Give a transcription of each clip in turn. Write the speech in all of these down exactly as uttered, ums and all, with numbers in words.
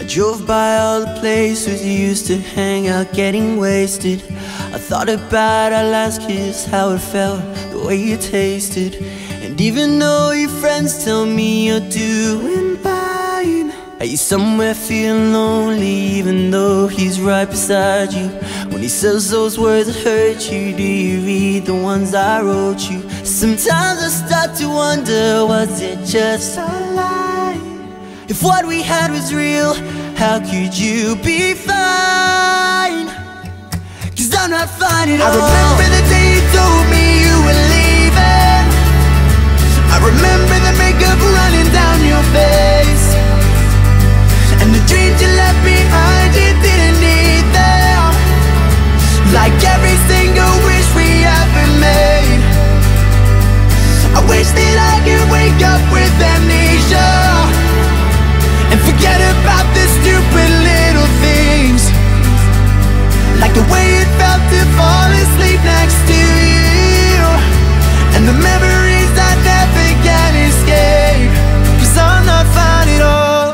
I drove by all the places you used to hang out getting wasted. I thought about our last kiss, how it felt, the way you tasted. And even though your friends tell me you're doing fine, are you somewhere feeling lonely even though he's right beside you? When he says those words that hurt you, do you read the ones I wrote you? Sometimes I start to wonder, was it just a lie? If what we had was real, how could you be fine? Cause I'm not fine at all. I remember the day you told me you were leaving. I remember the makeup running down your face, and the dreams you left behind you didn't need them. Like every single wish we ever made. I wish that I could wake up with amnesia and forget about the stupid little things, like the way it felt to fall asleep next to you, and the memories I never can escape. Cause I'm not fine at all.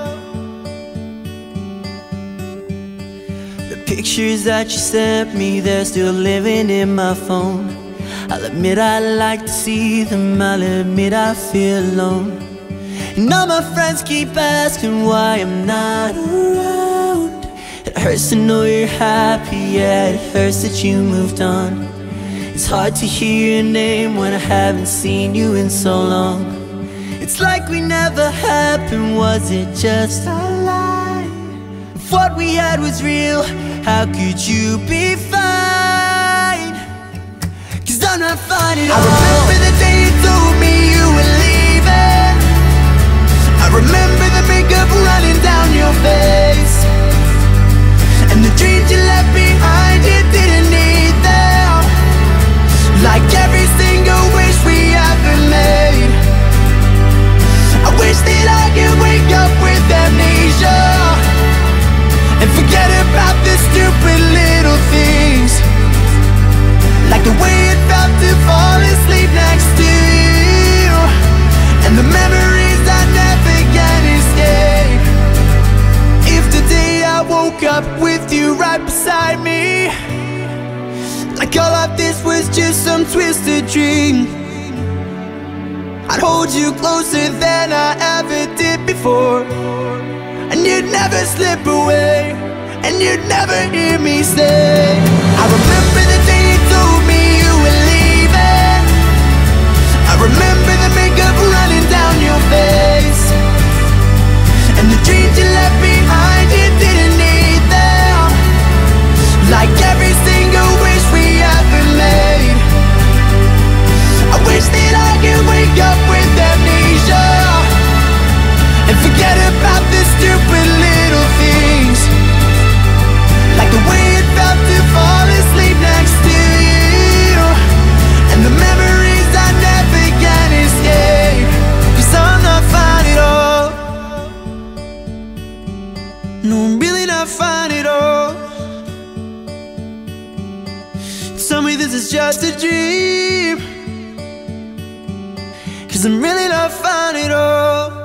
The pictures that you sent me, they're still living in my phone. I'll admit I like to see them, I'll admit I feel alone. And all my friends keep asking why I'm not around. It hurts to know you're happy, yeah, it hurts that you moved on. It's hard to hear your name when I haven't seen you in so long. It's like we never happened, was it just a lie? If what we had was real, how could you be fine? Cause I'm not fine at all. I remember the day you told me you were leaving. I remember the makeup running down your face, and the dreams you left behind you didn't need them. Like every single wish we ever made. I wish that I could wake up with amnesia and forget about the stupid little things, like the way it felt to fall asleep next to you, and the memories I never can escape. If today I woke up with you right beside me, like all of this was just some twisted dream, I'd hold you closer than I ever did before, and you'd never slip away, and you'd never hear me say, I remember the day you told me you were leaving. I remember the makeup running down your face, and the dreams you left behind you didn't need them. Like every single wish we ever made. I wish that I could wake up with amnesia and forget about the stupid little things, like the way it felt to fall asleep next to you, and the memories I never can escape. Cause I'm not fine at all. No, I'm really not fine at all. Tell me this is just a dream, cause I'm really not fine at all.